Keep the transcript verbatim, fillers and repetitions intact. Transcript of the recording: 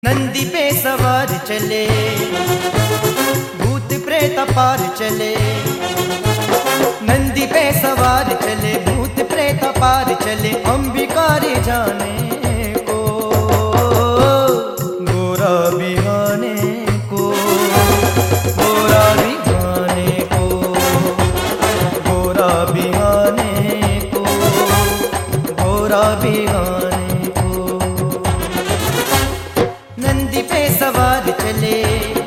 नंदी पे सवार चले, भूत प्रेत पार चले। नंदी पे सवार चले, भूत प्रेत पार चले। अंबिकारी जाने को, गोरा बिहाने को, गोरा बिहाने को, गोरा बिहाने को, गोरा बिहाने को। नंदी पे सवार चले,